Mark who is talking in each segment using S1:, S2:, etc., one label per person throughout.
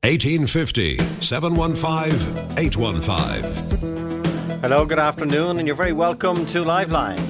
S1: 1850 715 815.
S2: Hello, good afternoon, and you're very welcome to Liveline.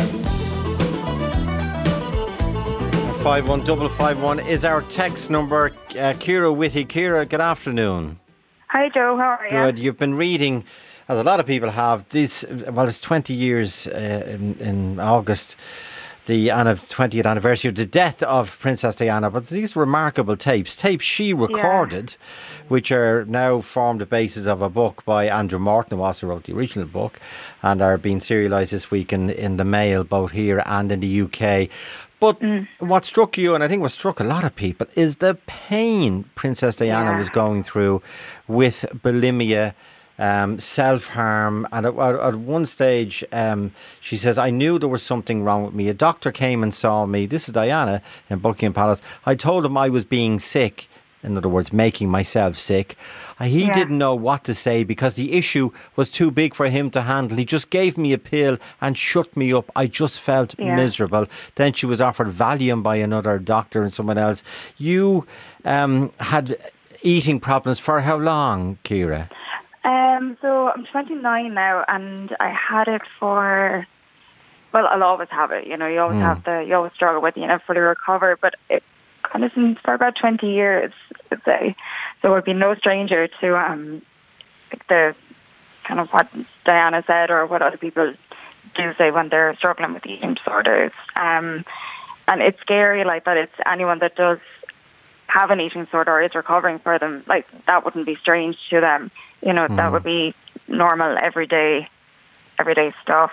S2: 51551 is our text number. Ciara Whitty. Ciara, good afternoon.
S3: Hi Joe, how are you?
S2: Good. You've been reading, as a lot of people have, this. Well, it's 20 years in August, the 20th anniversary of the death of Princess Diana. But these remarkable tapes she recorded, which are now formed the basis of a book by Andrew Morton, who also wrote the original book, and are being serialised this week in the Mail, both here and in the UK. But what struck you, and I think what struck a lot of people, is the pain Princess Diana was going through with bulimia, self-harm. And at one stage, she says, I knew there was something wrong with me. A doctor came and saw me. This is Diana in Buckingham Palace. I told him I was being sick. In other words, making myself sick. He didn't know what to say because the issue was too big for him to handle. He just gave me a pill and shut me up. I just felt miserable. Then she was offered Valium by another doctor and someone else. You had eating problems for how long, Ciara?
S3: So I'm 29 now, and I had it for, well, I'll always have it. You know, you always you always struggle with it, you never fully recover, but it kind of since for about 20 years, I'd say. So I'd be no stranger to the kind of what Diana said or what other people do say when they're struggling with eating disorders. And it's scary, like, that it's anyone that does have an eating disorder or is recovering for them, like, that wouldn't be strange to them. You know, that would be normal, everyday stuff.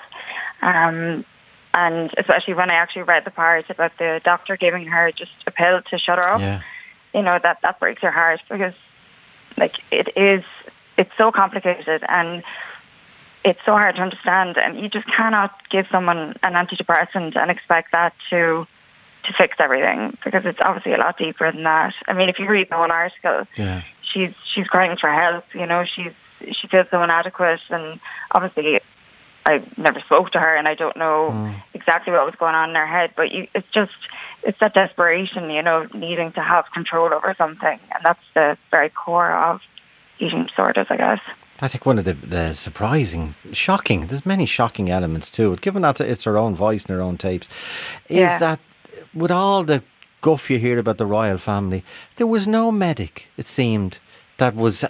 S3: And especially when I actually read the part about the doctor giving her just a pill to shut her up, you know, that breaks her heart because, like, it's so complicated and it's so hard to understand, and you just cannot give someone an antidepressant and expect that to fix everything, because it's obviously a lot deeper than that. I mean, if you read the whole article, she's crying for help, you know, she feels so inadequate, and obviously I never spoke to her and I don't know exactly what was going on in her head, but it's that desperation, you know, needing to have control over something, and that's the very core of eating disorders, I guess.
S2: I think one of the surprising, shocking, there's many shocking elements to it, given that it's her own voice and her own tapes, is that with all the guff you hear about the royal family, there was no medic, it seemed, that was,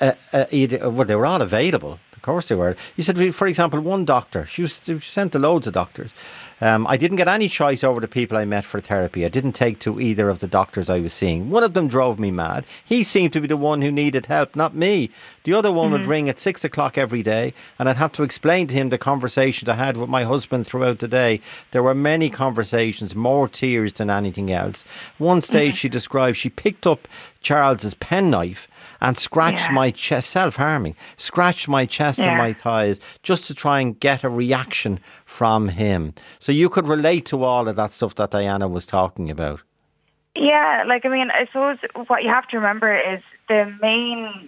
S2: well, they were all available. Of course they were. You said, for example, one doctor, she was sent to loads of doctors. I didn't get any choice over the people I met for therapy. I didn't take to either of the doctors I was seeing. One of them drove me mad. He seemed to be the one who needed help, not me. The other one would ring at 6 o'clock every day, and I'd have to explain to him the conversations I had with my husband throughout the day. There were many conversations, more tears than anything else. One stage she described, she picked up Charles's penknife and scratched my chest, self-harming, scratched my chest and my thighs just to try and get a reaction from him. So you could relate to all of that stuff that Diana was talking about.
S3: Yeah, like, I mean, I suppose what you have to remember is the main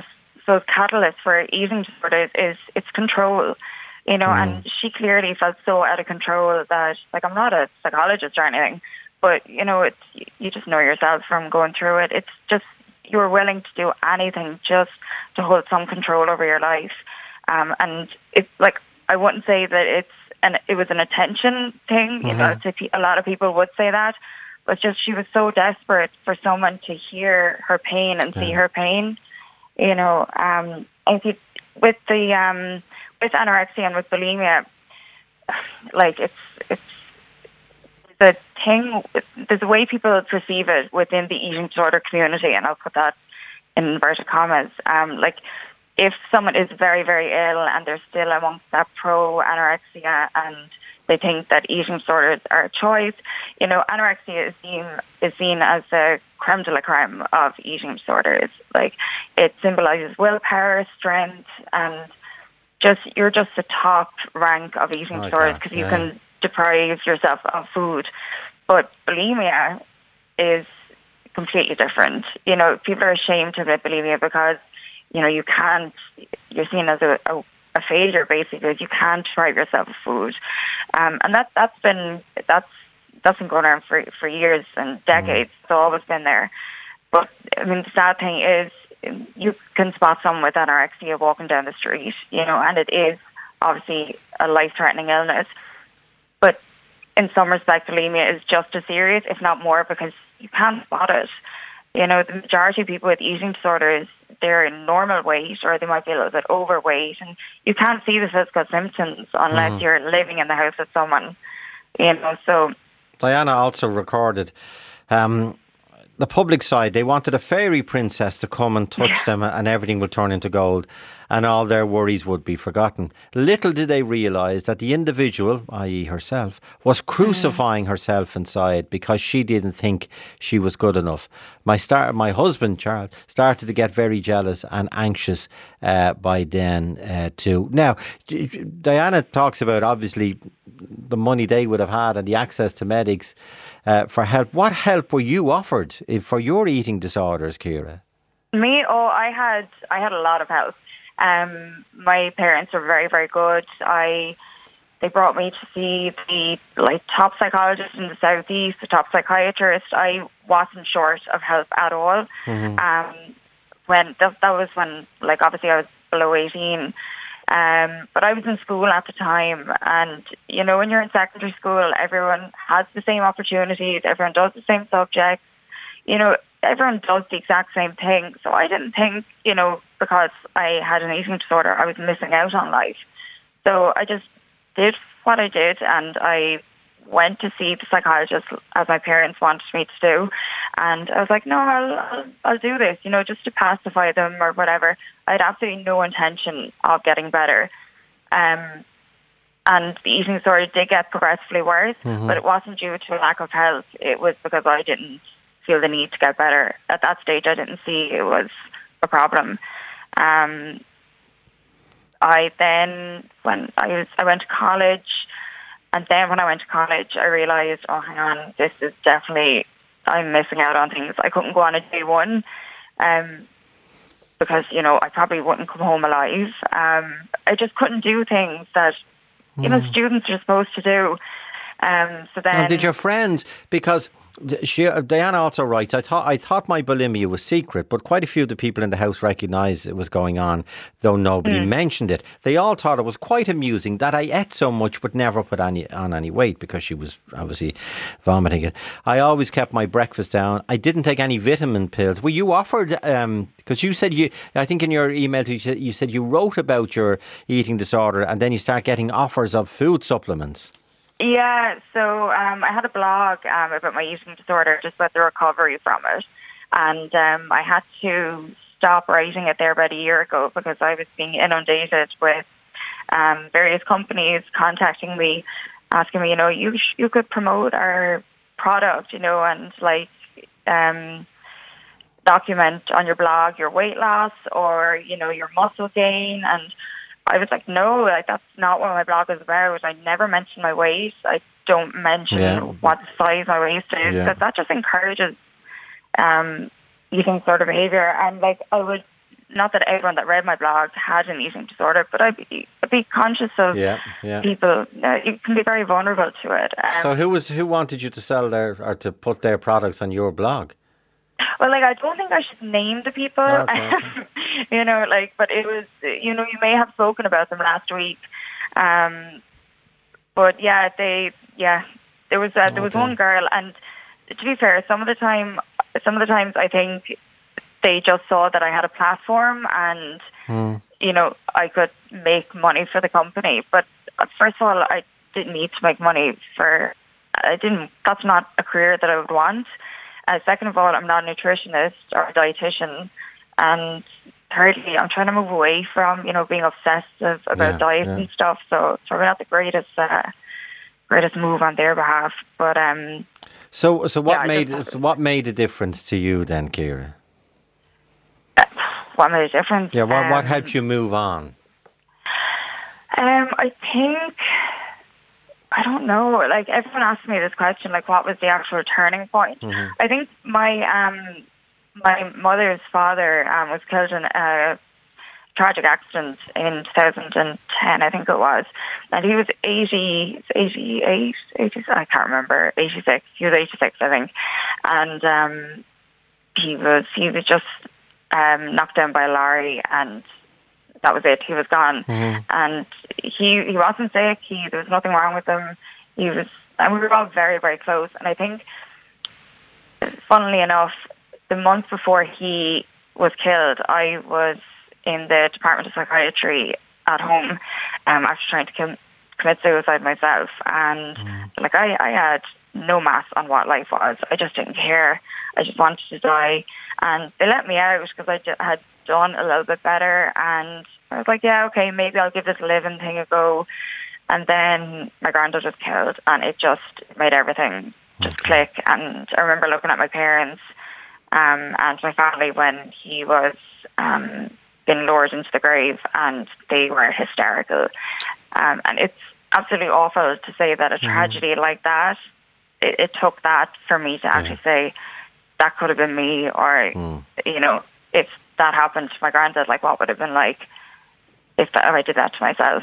S3: catalyst for eating disorders is it's control, you know, and she clearly felt so out of control that, like, I'm not a psychologist or anything, but, you know, you just know yourself from going through it. It's just, you're willing to do anything just to hold some control over your life. And it's like, I wouldn't say that it was an attention thing. You know, a lot of people would say that, but just she was so desperate for someone to hear her pain and see her pain. You know, and with anorexia and with bulimia, like it's the thing. There's a way people perceive it within the eating disorder community, and I'll put that in inverted commas. Like, if someone is very, very ill and they're still amongst that pro-anorexia and they think that eating disorders are a choice, you know, anorexia is seen as the creme de la creme of eating disorders. Like, it symbolises willpower, strength, and you're just the top rank of eating disorders because you can deprive yourself of food. But bulimia is completely different. You know, people are ashamed to admit bulimia because, you know, you're seen as a failure, basically. You can't deprive yourself of food. And that's been going on for years and decades. It's always been there. But I mean, the sad thing is, you can spot someone with anorexia walking down the street, and it is obviously a life-threatening illness. But in some respects, bulimia is just as serious, if not more, because you can't spot it. The majority of people with eating disorders, they're in normal weight, or they might be a little bit overweight, and you can't see the physical symptoms unless you're living in the house with someone. So
S2: Diana also recorded the public side. They wanted a fairy princess to come and touch them, and everything will turn into gold, and all their worries would be forgotten. Little did they realise that the individual, i.e. herself, was crucifying herself inside because she didn't think she was good enough. My husband, Charles, started to get very jealous and anxious by then too. Now, Diana talks about, obviously, the money they would have had and the access to medics for help. What help were you offered for your eating disorders, Ciara?
S3: Me? I had a lot of help. My parents were very, very good. They brought me to see the top psychologist in the southeast, the top psychiatrist. I wasn't short of help at all. When that was when, obviously I was below 18. But I was in school at the time, and when you're in secondary school, everyone has the same opportunities, everyone does the same subjects, everyone does the exact same thing. So I didn't think, because I had an eating disorder, I was missing out on life. So I just did what I did, and I went to see the psychologist as my parents wanted me to do. And I was like, no, I'll do this, just to pacify them or whatever. I had absolutely no intention of getting better. And the eating disorder did get progressively worse, but it wasn't due to a lack of health. It was because I didn't feel the need to get better. At that stage, I didn't see it was a problem. When I went to college, and then when I went to college, I realised, oh, hang on, this is definitely, I'm missing out on things. I couldn't go on a day one because, I probably wouldn't come home alive. I just couldn't do things that, students are supposed to do. So then,
S2: and did your friends, because Diana also writes, I thought my bulimia was secret, but quite a few of the people in the house recognised it was going on, though nobody mentioned it. They all thought it was quite amusing that I ate so much but never put on any weight, because she was obviously vomiting it. I always kept my breakfast down. I didn't take any vitamin pills. Were you offered, because you said I think in your email you said you wrote about your eating disorder and then you start getting offers of food supplements.
S3: Yeah, so I had a blog about my eating disorder, just about the recovery from it. And I had to stop writing it there about a year ago because I was being inundated with various companies contacting me, asking me, you could promote our product, and document on your blog your weight loss or, your muscle gain. And I was like, no, that's not what my blog is about. I never mention my weight. I don't mention what size my waist is. Yeah. That just encourages eating disorder behaviour. And I would, not that everyone that read my blog had an eating disorder, but I'd be conscious of people. You can be very vulnerable to it.
S2: So who wanted you to sell or to put their products on your blog?
S3: Well, I don't think I should name the people,
S2: okay.
S3: But it was, you may have spoken about them last week. But there was one girl, and to be fair, some of the times I think they just saw that I had a platform and, I could make money for the company. But first of all, I didn't need to make money that's not a career that I would want. Second of all, I'm not a nutritionist or a dietitian. And thirdly, I'm trying to move away from, being obsessive about diet and stuff. So it's probably not the greatest move on their behalf. But
S2: So what made a difference to you then, Ciara?
S3: What made a difference?
S2: Yeah, what helped you move on?
S3: I think, I don't know. Everyone asks me this question, what was the actual turning point? Mm-hmm. I think my mother's father was killed in a tragic accident in 2010, I think it was. And he was 88, I can't remember, 86. He was 86, I think. And he was just knocked down by a lorry, and that was it. He was gone, and he wasn't sick. There was nothing wrong with him. And we were all very, very close. And I think, funnily enough, the month before he was killed, I was in the Department of Psychiatry at home after trying to commit suicide myself. And I had no mass on what life was. I just didn't care. I just wanted to die. And they let me out because I had done a little bit better. And I was like, yeah, okay, maybe I'll give this living thing a go. And then my granddad was killed, and it just made everything just click. And I remember looking at my parents and my family when he was being lowered into the grave, and they were hysterical. And it's absolutely awful to say that a tragedy like that, it took that for me to actually say, that could have been me, or, if that happened to my granddad, what would it have been like if I did that to myself,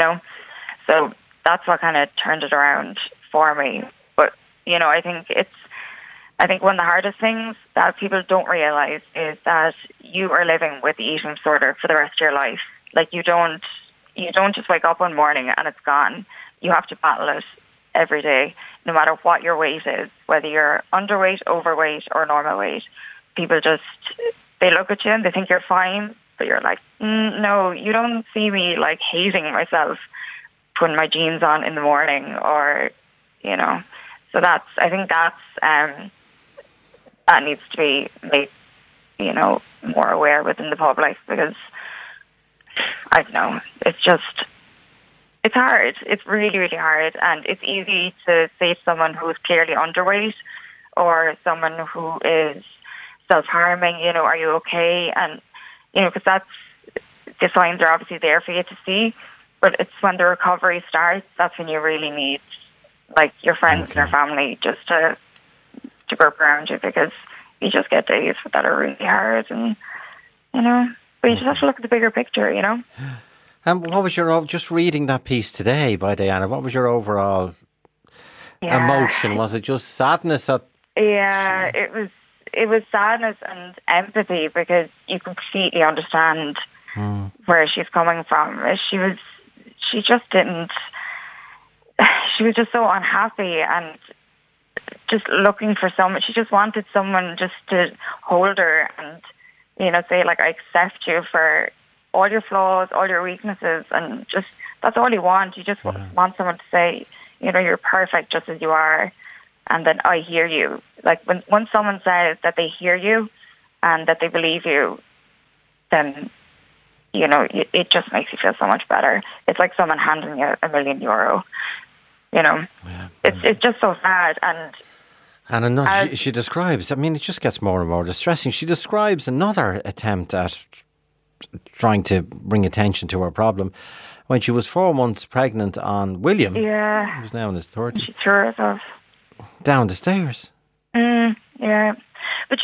S3: So that's what kind of turned it around for me. But, I think one of the hardest things that people don't realise is that you are living with the eating disorder for the rest of your life. You don't just wake up one morning and it's gone. You have to battle it every day, no matter what your weight is, whether you're underweight, overweight, or normal weight. People they look at you and they think you're fine, but you're like, no, you don't see me hating myself, putting my jeans on in the morning, or, so I think that needs to be made, more aware within the public, because I don't know, it's hard. It's really, really hard. And it's easy to say to someone who is clearly underweight, or someone who is self-harming, are you okay? And, because the signs are obviously there for you to see. But it's when the recovery starts, that's when you really need, your friends and your family just to group around you, because you just get days that are really hard, and, but you just have to look at the bigger picture,
S2: And what was just reading that piece today by Diana, what was your overall emotion? Was it just sadness?
S3: Yeah, it was sadness and empathy, because you completely understand where she's coming from. She was just so unhappy and just looking for someone. She just wanted someone just to hold her and, say, I accept you for all your flaws, all your weaknesses, and just, that's all you want. You just want someone to say, you're perfect just as you are, and then I hear you. When someone says that they hear you and that they believe you, then it just makes you feel so much better. It's like someone handing you €1 million. It's just so sad. And
S2: she describes, it just gets more and more distressing. She describes another attempt at trying to bring attention to her problem when she was 4 months pregnant on William.
S3: Yeah.
S2: He was now in his 30s.
S3: She threw herself
S2: down the stairs.
S3: Yeah. But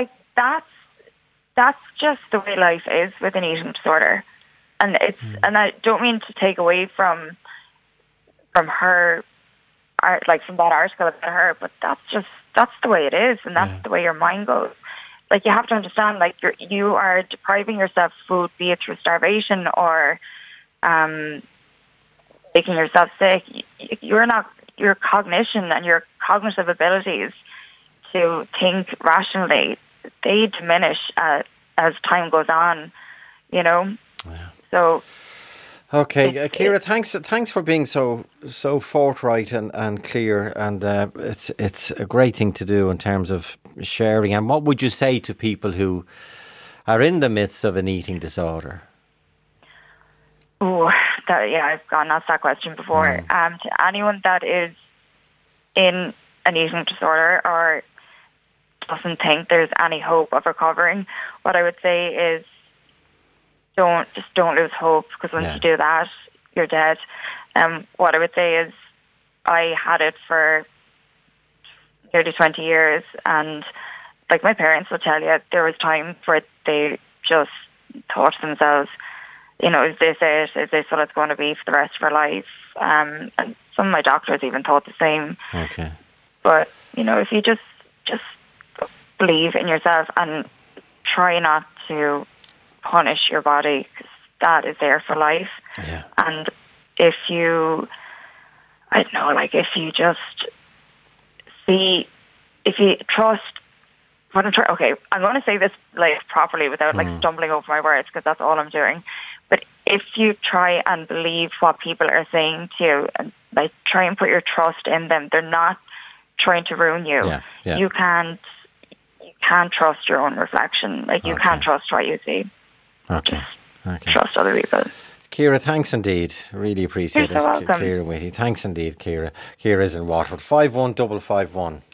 S3: that's just the way life is with an eating disorder. And and I don't mean to take away from her, from that article about her, but that's the way it is, and that's the way your mind goes. You have to understand, you are depriving yourself of food, be it through starvation or making yourself sick. Your cognition and your cognitive abilities to think rationally, they diminish as time goes on, So...
S2: Okay, Ciara, thanks for being so forthright and clear, and it's a great thing to do in terms of sharing. And what would you say to people who are in the midst of an eating disorder?
S3: Oh, I've gotten asked that question before. To anyone that is in an eating disorder or doesn't think there's any hope of recovering, what I would say is don't lose hope, because once you do that, you're dead. What I would say is I had it for nearly 20 years, and my parents will tell you, there was times where they just thought to themselves, is this it? Is this what it's going to be for the rest of our life? And some of my doctors even thought the same.
S2: Okay.
S3: But, if you just believe in yourself and try not to punish your body, because that is there for life.
S2: Yeah.
S3: And if you, I don't know, like if you just see, if you trust what I'm trying. Okay, I'm going to say this like properly without like stumbling over my words, because that's all I'm doing. But if you try and believe what people are saying to you, and like try and put your trust in them, they're not trying to ruin you.
S2: Yeah, yeah.
S3: You can't trust your own reflection. Like you can't trust what you see.
S2: Okay.
S3: Trust other people.
S2: Ciara, thanks indeed. Really appreciate
S3: You're so
S2: it.
S3: welcome.
S2: Ciara Whitty. Thanks indeed, Ciara. Ciara's in Waterford. 51551.